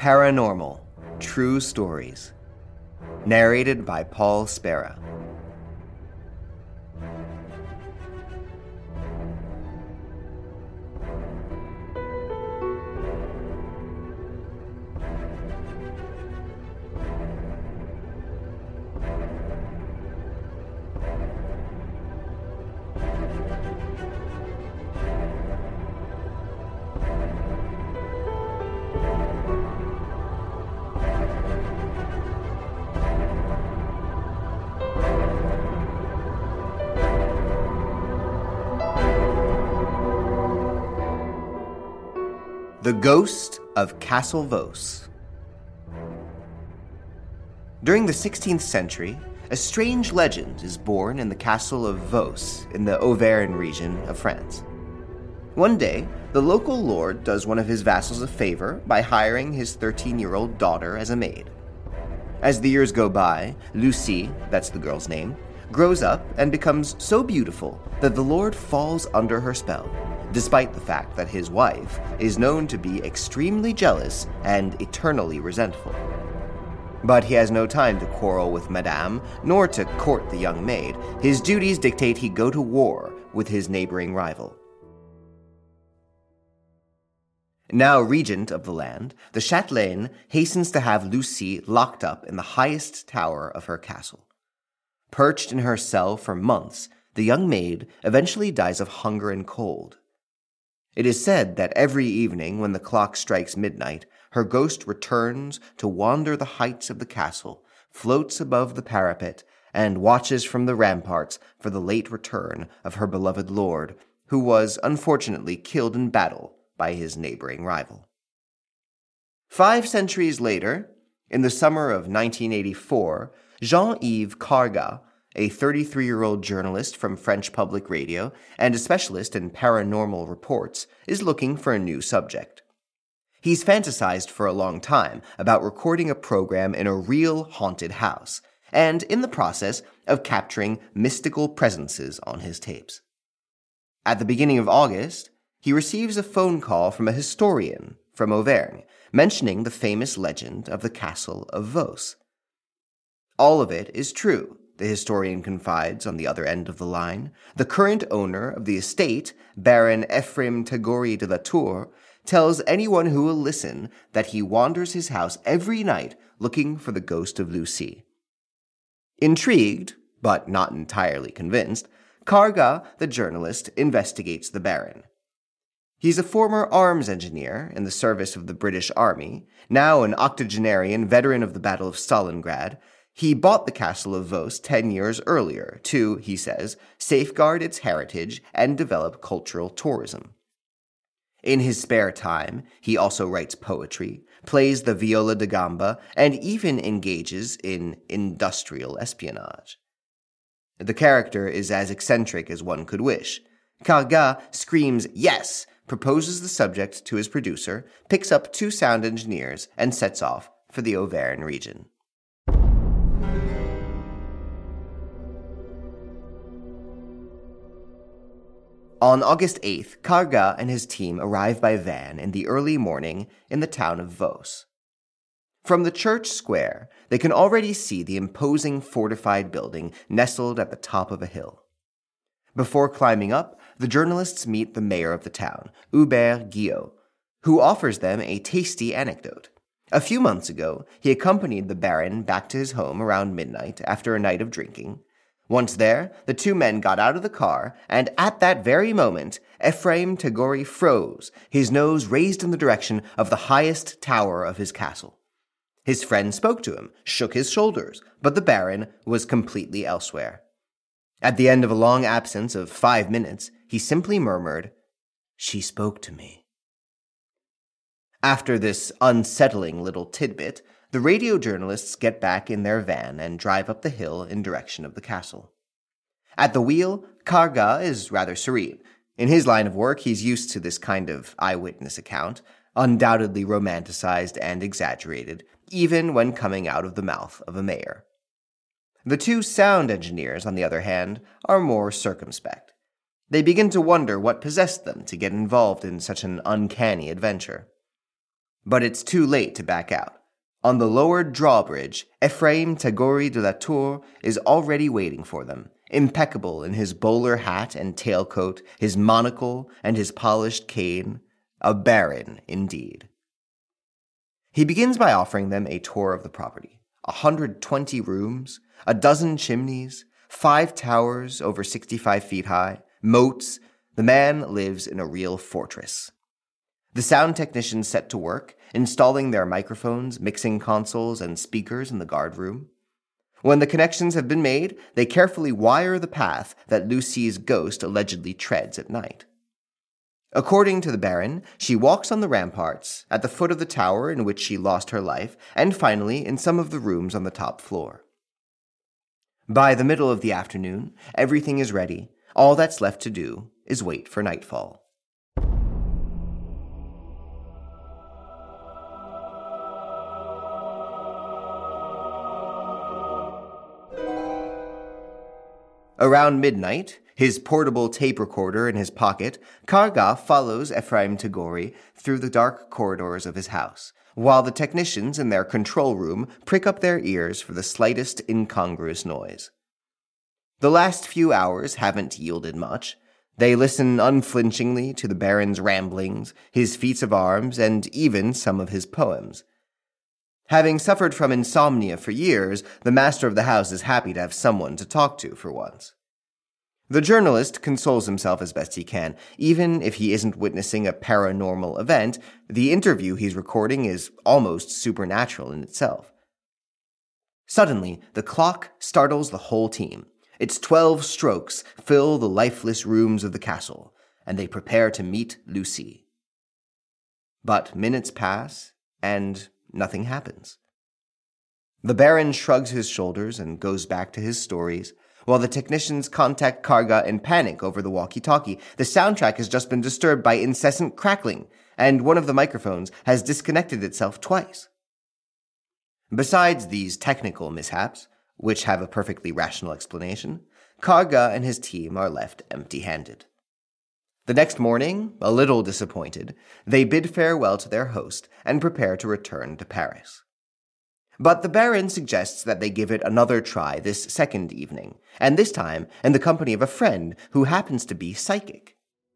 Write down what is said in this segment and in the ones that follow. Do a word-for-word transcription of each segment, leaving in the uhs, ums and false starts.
Paranormal, True Stories. Narrated by Paul Spera. The Ghost of Castle Vos. During the sixteenth century, a strange legend is born in the castle of Vos in the Auvergne region of France. One day, the local lord does one of his vassals a favor by hiring his thirteen-year-old daughter as a maid. As the years go by, Lucie, that's the girl's name, grows up and becomes so beautiful that the lord falls under her spell, despite the fact that his wife is known to be extremely jealous and eternally resentful. But he has no time to quarrel with Madame, nor to court the young maid. His duties dictate he go to war with his neighboring rival. Now regent of the land, the chatelaine hastens to have Lucie locked up in the highest tower of her castle. Perched in her cell for months, the young maid eventually dies of hunger and cold. It is said that every evening when the clock strikes midnight, her ghost returns to wander the heights of the castle, floats above the parapet, and watches from the ramparts for the late return of her beloved lord, who was unfortunately killed in battle by his neighboring rival. Five centuries later, in the summer of nineteen eighty-four, Jean-Yves Cargat, a thirty-three-year-old journalist from French Public Radio and a specialist in paranormal reports, is looking for a new subject. He's fantasized for a long time about recording a program in a real haunted house, and in the process of capturing mystical presences on his tapes. At the beginning of August, he receives a phone call from a historian from Auvergne, mentioning the famous legend of the Castle of Vos. All of it is true, the historian confides on the other end of the line. The current owner of the estate, Baron Ephraim Tagori de la Tour, tells anyone who will listen that he wanders his house every night looking for the ghost of Lucie. Intrigued, but not entirely convinced, Cargat, the journalist, investigates the Baron. He's a former arms engineer in the service of the British Army, now an octogenarian veteran of the Battle of Stalingrad. He bought the Castle of Vos ten years earlier to, he says, safeguard its heritage and develop cultural tourism. In his spare time, he also writes poetry, plays the viola da gamba, and even engages in industrial espionage. The character is as eccentric as one could wish. Cargat screams yes, proposes the subject to his producer, picks up two sound engineers, and sets off for the Auvergne region. On August eighth, Cargat and his team arrive by van in the early morning in the town of Vos. From the church square, they can already see the imposing fortified building nestled at the top of a hill. Before climbing up, the journalists meet the mayor of the town, Hubert Guillot, who offers them a tasty anecdote. A few months ago, he accompanied the Baron back to his home around midnight after a night of drinking. Once there, the two men got out of the car, and at that very moment, Ephraim Tagori froze, his nose raised in the direction of the highest tower of his castle. His friend spoke to him, shook his shoulders, but the Baron was completely elsewhere. At the end of a long absence of five minutes, he simply murmured, "She spoke to me." After this unsettling little tidbit, the radio journalists get back in their van and drive up the hill in direction of the castle. At the wheel, Cargat is rather serene. In his line of work, he's used to this kind of eyewitness account, undoubtedly romanticized and exaggerated, even when coming out of the mouth of a mayor. The two sound engineers, on the other hand, are more circumspect. They begin to wonder what possessed them to get involved in such an uncanny adventure. But it's too late to back out. On the lowered drawbridge, Ephraim Tagori de la Tour is already waiting for them, impeccable in his bowler hat and tailcoat, his monocle, and his polished cane. A baron, indeed. He begins by offering them a tour of the property. A hundred twenty rooms, a dozen chimneys, five towers over sixty-five feet high, moats. The man lives in a real fortress. The sound technicians set to work, installing their microphones, mixing consoles, and speakers in the guard room. When the connections have been made, they carefully wire the path that Lucie's ghost allegedly treads at night. According to the Baron, she walks on the ramparts, at the foot of the tower in which she lost her life, and finally in some of the rooms on the top floor. By the middle of the afternoon, everything is ready. All that's left to do is wait for nightfall. Around midnight, his portable tape recorder in his pocket, Karga follows Ephraim Tagori through the dark corridors of his house, while the technicians in their control room prick up their ears for the slightest incongruous noise. The last few hours haven't yielded much. They listen unflinchingly to the Baron's ramblings, his feats of arms, and even some of his poems. Having suffered from insomnia for years, the master of the house is happy to have someone to talk to for once. The journalist consoles himself as best he can. Even if he isn't witnessing a paranormal event, the interview he's recording is almost supernatural in itself. Suddenly, the clock startles the whole team. Its twelve strokes fill the lifeless rooms of the castle, and they prepare to meet Lucie. But minutes pass, and nothing happens. The Baron shrugs his shoulders and goes back to his stories, while the technicians contact Karga in panic over the walkie-talkie. The soundtrack has just been disturbed by incessant crackling, and one of the microphones has disconnected itself twice. Besides these technical mishaps, which have a perfectly rational explanation, Karga and his team are left empty-handed. The next morning, a little disappointed, they bid farewell to their host and prepare to return to Paris. But the Baron suggests that they give it another try this second evening, and this time in the company of a friend who happens to be psychic.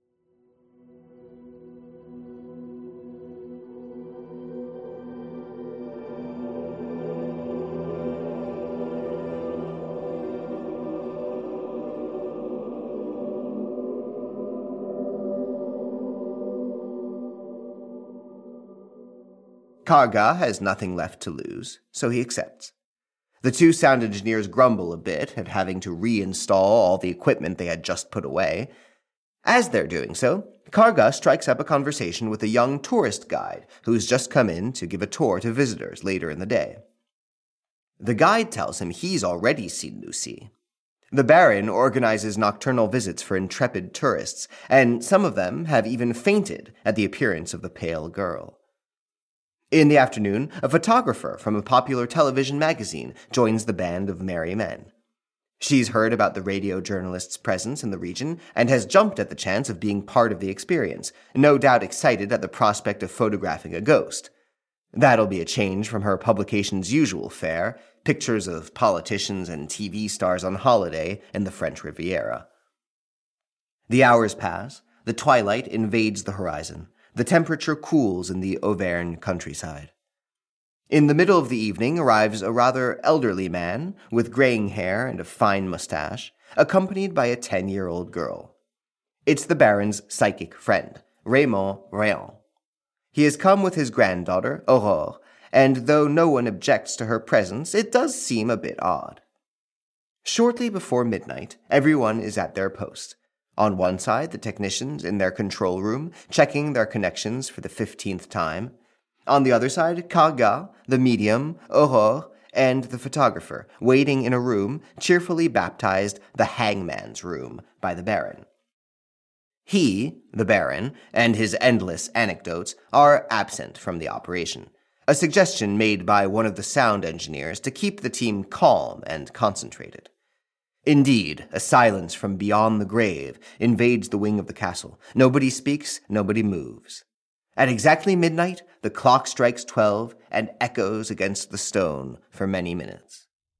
Karga has nothing left to lose, so he accepts. The two sound engineers grumble a bit at having to reinstall all the equipment they had just put away. As they're doing so, Karga strikes up a conversation with a young tourist guide who's just come in to give a tour to visitors later in the day. The guide tells him he's already seen Lucie. The Baron organizes nocturnal visits for intrepid tourists, and some of them have even fainted at the appearance of the pale girl. In the afternoon, a photographer from a popular television magazine joins the band of merry men. She's heard about the radio journalist's presence in the region and has jumped at the chance of being part of the experience, no doubt excited at the prospect of photographing a ghost. That'll be a change from her publication's usual fare, pictures of politicians and T V stars on holiday in the French Riviera. The hours pass, the twilight invades the horizon. The temperature cools in the Auvergne countryside. In the middle of the evening arrives a rather elderly man with graying hair and a fine mustache, accompanied by a ten-year-old girl. It's the Baron's psychic friend, Raymond Rayon. He has come with his granddaughter, Aurore, and though no one objects to her presence, it does seem a bit odd. Shortly before midnight, everyone is at their post. On one side, the technicians in their control room, checking their connections for the fifteenth time. On the other side, Karga, the medium, Aurore, and the photographer, waiting in a room cheerfully baptized the Hangman's Room by the Baron. He, the Baron, and his endless anecdotes are absent from the operation, a suggestion made by one of the sound engineers to keep the team calm and concentrated. Indeed, a silence from beyond the grave invades the wing of the castle. Nobody speaks, nobody moves. At exactly midnight, the clock strikes twelve and echoes against the stone for many minutes.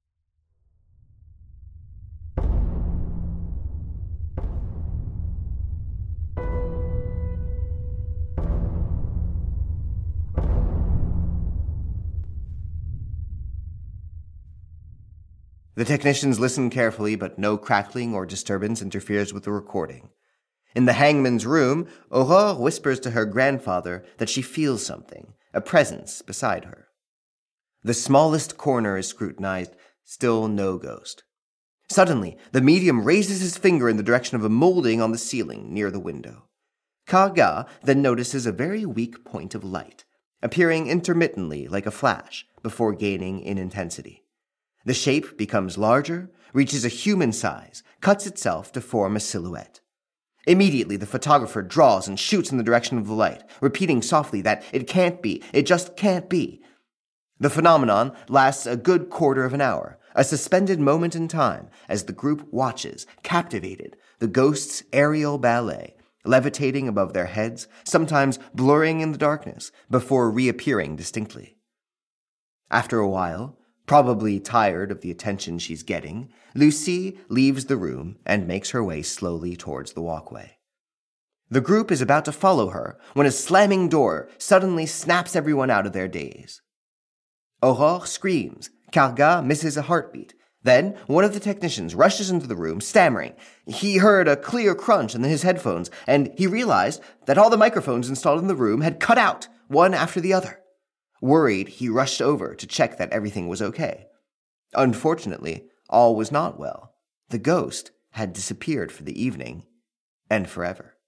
The technicians listen carefully, but no crackling or disturbance interferes with the recording. In the hangman's room, Aurore whispers to her grandfather that she feels something, a presence beside her. The smallest corner is scrutinized, still no ghost. Suddenly, the medium raises his finger in the direction of a molding on the ceiling near the window. Karga then notices a very weak point of light, appearing intermittently like a flash, before gaining in intensity. The shape becomes larger, reaches a human size, cuts itself to form a silhouette. Immediately, the photographer draws and shoots in the direction of the light, repeating softly that it can't be, it just can't be. The phenomenon lasts a good quarter of an hour, a suspended moment in time as the group watches, captivated, the ghost's aerial ballet, levitating above their heads, sometimes blurring in the darkness, before reappearing distinctly. After a while, probably tired of the attention she's getting, Lucie leaves the room and makes her way slowly towards the walkway. The group is about to follow her when a slamming door suddenly snaps everyone out of their daze. Aurore screams. Karga misses a heartbeat. Then, one of the technicians rushes into the room, stammering. He heard a clear crunch in his headphones, and he realized that all the microphones installed in the room had cut out, one after the other. Worried, he rushed over to check that everything was okay. Unfortunately, all was not well. The ghost had disappeared for the evening, and forever.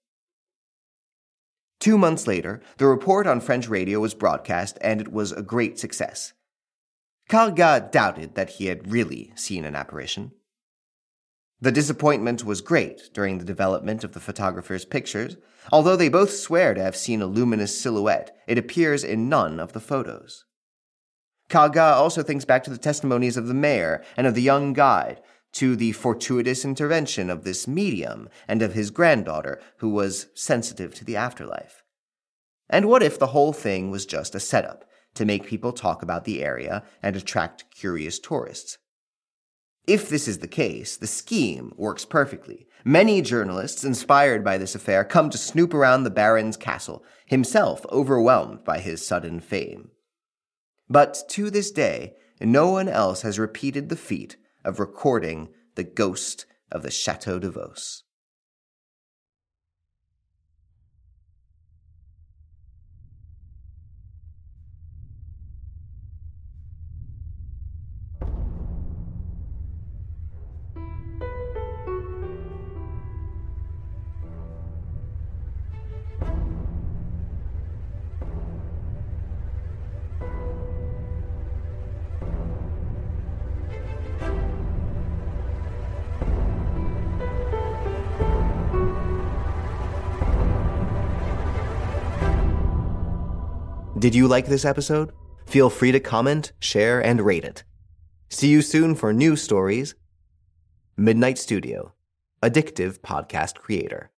Two months later, the report on French radio was broadcast, and it was a great success. Karga doubted that he had really seen an apparition. The disappointment was great during the development of the photographer's pictures. Although they both swear to have seen a luminous silhouette, it appears in none of the photos. Karga also thinks back to the testimonies of the mayor and of the young guide, to the fortuitous intervention of this medium and of his granddaughter, who was sensitive to the afterlife. And what if the whole thing was just a setup to make people talk about the area and attract curious tourists? If this is the case, the scheme works perfectly. Many journalists, inspired by this affair, come to snoop around the Baron's castle, himself overwhelmed by his sudden fame. But to this day, no one else has repeated the feat of recording the ghost of the Château de Vos. Did you like this episode? Feel free to comment, share, and rate it. See you soon for new stories. Midnight Studio, addictive podcast creator.